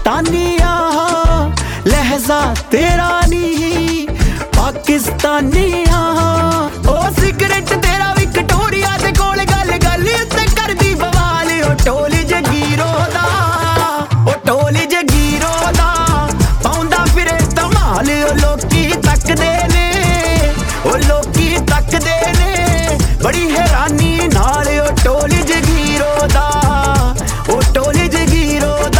पाकिस्तानिया लहजा तेरा नी पाकिस्तानिया ओ सिगरेट तेरा विक्टोरिया दे कोल गल गल उत्ते करदी बवाल ओ टोली जगीरो दा ओ टोली जगीरो दा पाउंदा फिरे धमाल ओ लोकी तकदे ने ओ लोकी तकदे ने बड़ी हैरानी नाल ओ टोली जगीरो दा ओ टोली जगीरो दा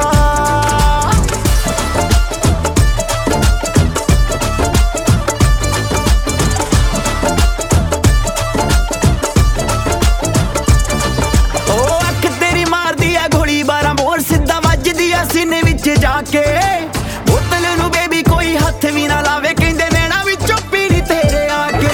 सीने विच जाके बोतल नू बेबी कोई हथ भी ना लावे कहंदे नैना विचों पीड़ी तेरे आके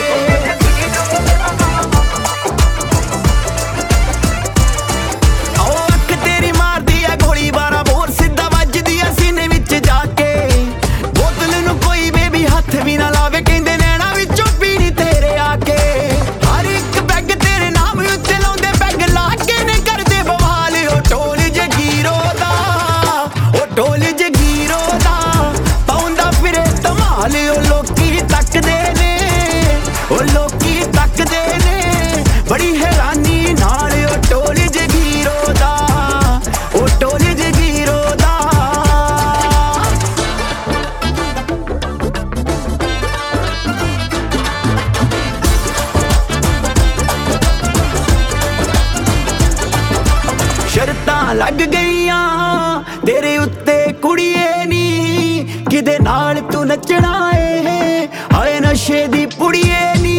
ओ अख तेरी मारदी है गोली 12 बोर सीधा वजदी है सीने विच जाके बोतल नू कोई बेबी हथ भी ना लावे कहंदे नैना विचों पीड़ी तेरे आके हर एक बैग तेरे नाम उत्ते लाउंदे बैग ला के ने करदे बवाल ओ टोली जगीरो दा टोली जगीरो दा पाउंदा फिरे धमाल ओ लोकी तकदे ने ओ लोकी तकदे ने बड़ी हैरानी नाल ओ टोली जगीरो दा ओ टोली जगीरो दा शर्तां लग गईयां तेरे उत्ते कुड़िए नी किदे नाल तू नचना ए हाए नशे दी पुड़िए नी